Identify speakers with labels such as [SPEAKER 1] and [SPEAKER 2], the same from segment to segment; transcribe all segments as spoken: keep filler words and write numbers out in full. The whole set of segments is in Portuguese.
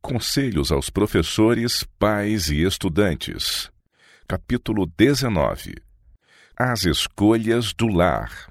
[SPEAKER 1] Conselhos aos professores, pais e estudantes. Capítulo dezenove. As escolhas do lar.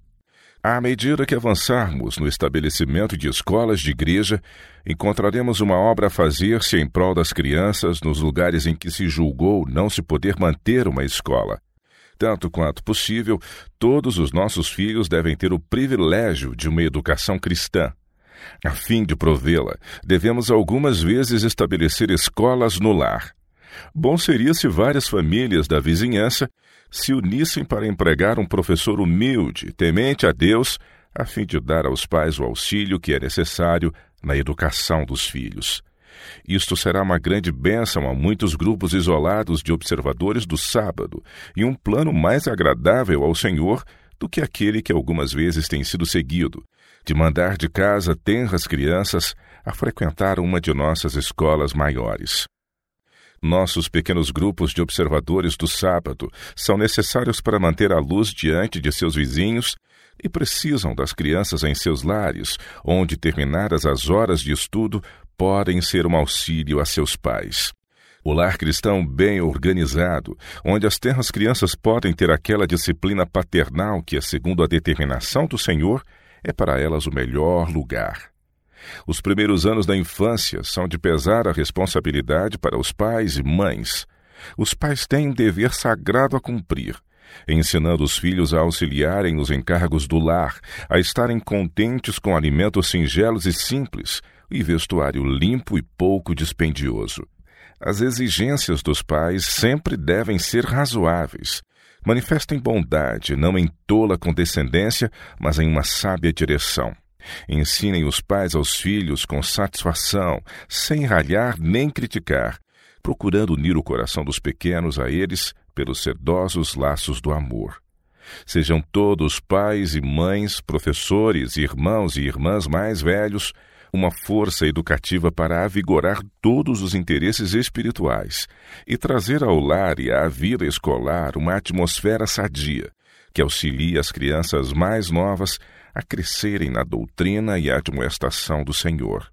[SPEAKER 1] À medida que avançarmos no estabelecimento de escolas de igreja, encontraremos uma obra a fazer-se em prol das crianças nos lugares em que se julgou não se poder manter uma escola. Tanto quanto possível, todos os nossos filhos devem ter o privilégio de uma educação cristã. A fim de provê-la, devemos algumas vezes estabelecer escolas no lar. Bom seria se várias famílias da vizinhança se unissem para empregar um professor humilde, temente a Deus, a fim de dar aos pais o auxílio que é necessário na educação dos filhos. Isto será uma grande bênção a muitos grupos isolados de observadores do sábado e um plano mais agradável ao Senhor do que aquele que algumas vezes tem sido seguido, de mandar de casa tenras crianças a frequentar uma de nossas escolas maiores. Nossos pequenos grupos de observadores do sábado são necessários para manter a luz diante de seus vizinhos e precisam das crianças em seus lares, onde, terminadas as horas de estudo, podem ser um auxílio a seus pais. O lar cristão bem organizado, onde as tenras crianças podem ter aquela disciplina paternal que é segundo a determinação do Senhor, é para elas o melhor lugar. Os primeiros anos da infância são de pesar a responsabilidade para os pais e mães. Os pais têm um dever sagrado a cumprir, ensinando os filhos a auxiliarem nos encargos do lar, a estarem contentes com alimentos singelos e simples e vestuário limpo e pouco dispendioso. As exigências dos pais sempre devem ser razoáveis. Manifestem bondade, não em tola condescendência, mas em uma sábia direção. Ensinem os pais aos filhos com satisfação, sem ralhar nem criticar, procurando unir o coração dos pequenos a eles pelos sedosos laços do amor. Sejam todos pais e mães, professores, irmãos e irmãs mais velhos, uma força educativa para avigorar todos os interesses espirituais e trazer ao lar e à vida escolar uma atmosfera sadia, que auxilie as crianças mais novas a crescerem na doutrina e admoestação do Senhor.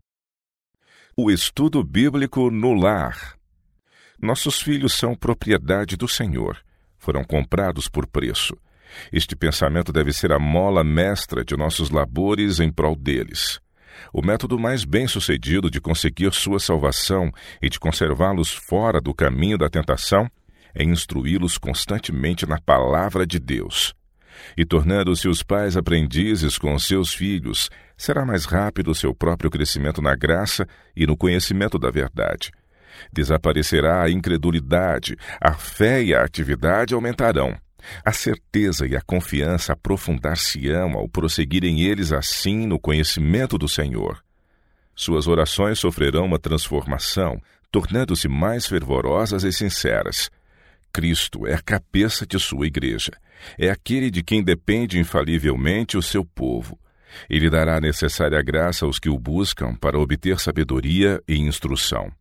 [SPEAKER 1] O estudo bíblico no lar. Nossos filhos são propriedade do Senhor, foram comprados por preço. Este pensamento deve ser a mola mestra de nossos labores em prol deles. O método mais bem-sucedido de conseguir sua salvação e de conservá-los fora do caminho da tentação é instruí-los constantemente na palavra de Deus. E tornando-se os pais aprendizes com seus filhos, será mais rápido o seu próprio crescimento na graça e no conhecimento da verdade. Desaparecerá a incredulidade, a fé e a atividade aumentarão. A certeza e a confiança aprofundar-se-ão ao prosseguirem eles assim no conhecimento do Senhor. Suas orações sofrerão uma transformação, tornando-se mais fervorosas e sinceras. Cristo é a cabeça de sua igreja. É aquele de quem depende infalivelmente o seu povo. Ele dará a necessária graça aos que o buscam para obter sabedoria e instrução.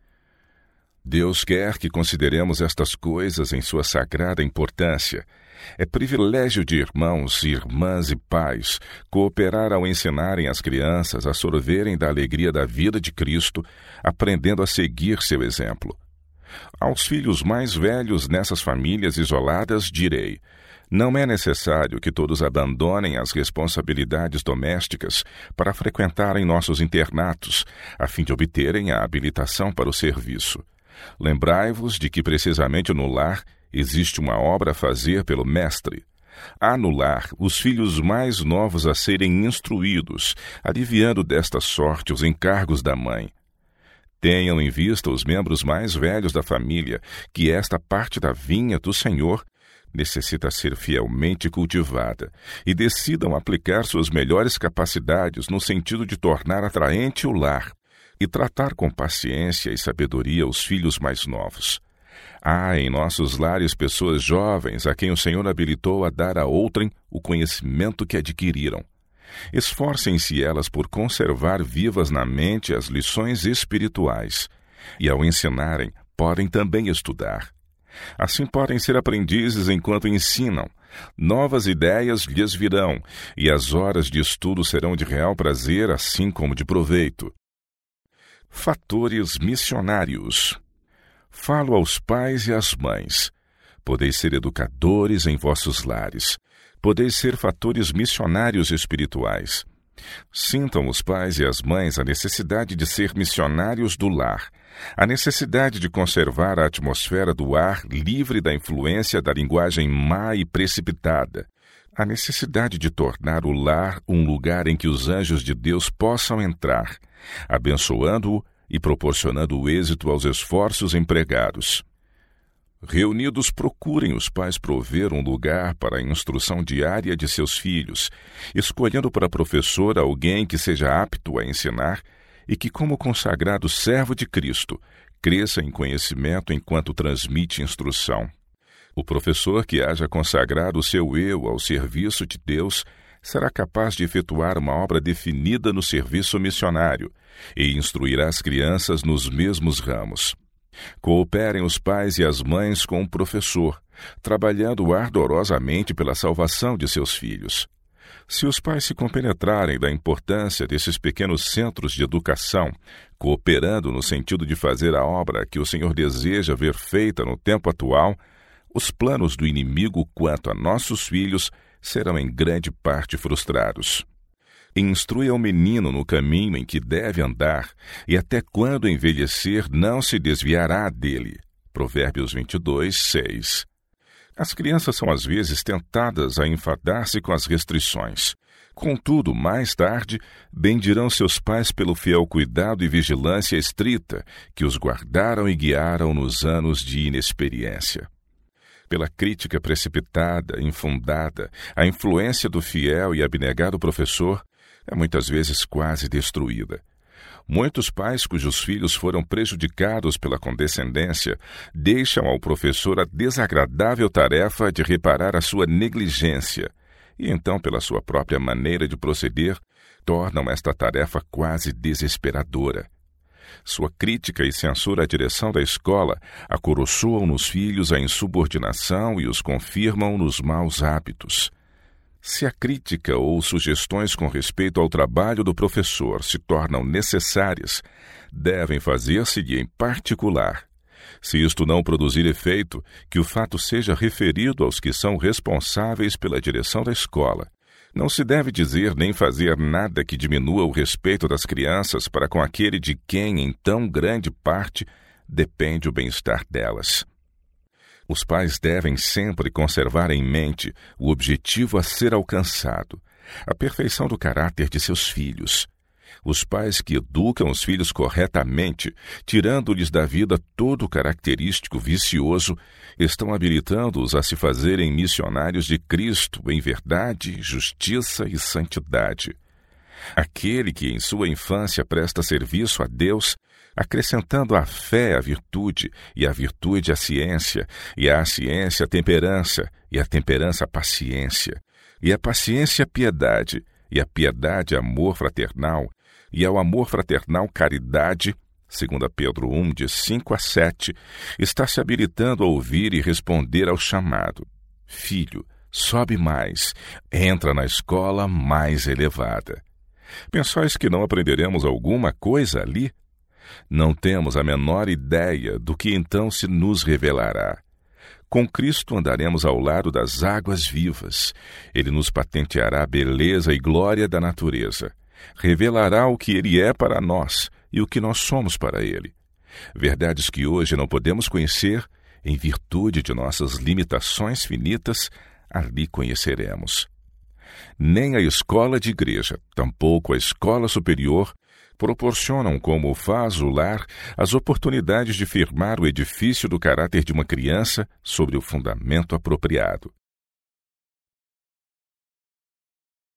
[SPEAKER 1] Deus quer que consideremos estas coisas em sua sagrada importância. É privilégio de irmãos, irmãs e pais cooperar ao ensinarem as crianças a sorverem da alegria da vida de Cristo, aprendendo a seguir seu exemplo. Aos filhos mais velhos nessas famílias isoladas direi: não é necessário que todos abandonem as responsabilidades domésticas para frequentarem nossos internatos, a fim de obterem a habilitação para o serviço. Lembrai-vos de que precisamente no lar existe uma obra a fazer pelo Mestre. Há no lar os filhos mais novos a serem instruídos, aliviando desta sorte os encargos da mãe. Tenham em vista os membros mais velhos da família, que esta parte da vinha do Senhor necessita ser fielmente cultivada, e decidam aplicar suas melhores capacidades no sentido de tornar atraente o lar e tratar com paciência e sabedoria os filhos mais novos. Há em nossos lares pessoas jovens a quem o Senhor habilitou a dar a outrem o conhecimento que adquiriram. Esforcem-se elas por conservar vivas na mente as lições espirituais, e ao ensinarem, podem também estudar. Assim podem ser aprendizes enquanto ensinam. Novas ideias lhes virão, e as horas de estudo serão de real prazer, assim como de proveito. Fatores missionários. Falo aos pais e às mães. Podeis ser educadores em vossos lares. Podeis ser fatores missionários espirituais. Sintam os pais e as mães a necessidade de ser missionários do lar, a necessidade de conservar a atmosfera do ar livre da influência da linguagem má e precipitada, a necessidade de tornar o lar um lugar em que os anjos de Deus possam entrar, abençoando-o e proporcionando o êxito aos esforços empregados. Reunidos, procurem os pais prover um lugar para a instrução diária de seus filhos, escolhendo para professor alguém que seja apto a ensinar e que, como consagrado servo de Cristo, cresça em conhecimento enquanto transmite instrução. O professor que haja consagrado o seu eu ao serviço de Deus será capaz de efetuar uma obra definida no serviço missionário e instruirá as crianças nos mesmos ramos. Cooperem os pais e as mães com o professor, trabalhando ardorosamente pela salvação de seus filhos. Se os pais se compenetrarem da importância desses pequenos centros de educação, cooperando no sentido de fazer a obra que o Senhor deseja ver feita no tempo atual, os planos do inimigo quanto a nossos filhos serão em grande parte frustrados. Instrui ao menino no caminho em que deve andar, e até quando envelhecer não se desviará dele. Provérbios vinte e dois, seis. As crianças são às vezes tentadas a enfadar-se com as restrições. Contudo, mais tarde, bendirão seus pais pelo fiel cuidado e vigilância estrita que os guardaram e guiaram nos anos de inexperiência. Pela crítica precipitada, infundada, a influência do fiel e abnegado professor é muitas vezes quase destruída. Muitos pais cujos filhos foram prejudicados pela condescendência deixam ao professor a desagradável tarefa de reparar a sua negligência e então, pela sua própria maneira de proceder, tornam esta tarefa quase desesperadora. Sua crítica e censura à direção da escola acoroçoam nos filhos a insubordinação e os confirmam nos maus hábitos. Se a crítica ou sugestões com respeito ao trabalho do professor se tornam necessárias, devem fazer-se-lhe em particular. Se isto não produzir efeito, que o fato seja referido aos que são responsáveis pela direção da escola. Não se deve dizer nem fazer nada que diminua o respeito das crianças para com aquele de quem, em tão grande parte, depende o bem-estar delas. Os pais devem sempre conservar em mente o objetivo a ser alcançado, a perfeição do caráter de seus filhos. Os pais que educam os filhos corretamente, tirando-lhes da vida todo o característico vicioso, estão habilitando-os a se fazerem missionários de Cristo em verdade, justiça e santidade. Aquele que em sua infância presta serviço a Deus, acrescentando à fé a virtude, e à virtude a ciência, e à ciência a temperança, e à temperança a paciência, e à paciência a piedade, e à piedade amor fraternal, e ao amor fraternal caridade, segundo Pedro um, de cinco a sete, está se habilitando a ouvir e responder ao chamado. Filho, sobe mais, entra na escola mais elevada. Pensais que não aprenderemos alguma coisa ali? Não temos a menor ideia do que então se nos revelará. Com Cristo andaremos ao lado das águas vivas. Ele nos patenteará a beleza e glória da natureza. Revelará o que Ele é para nós e o que nós somos para Ele. Verdades que hoje não podemos conhecer, em virtude de nossas limitações finitas, ali conheceremos. Nem a escola de igreja, tampouco a escola superior, proporcionam, como faz o lar, as oportunidades de firmar o edifício do caráter de uma criança sobre o fundamento apropriado.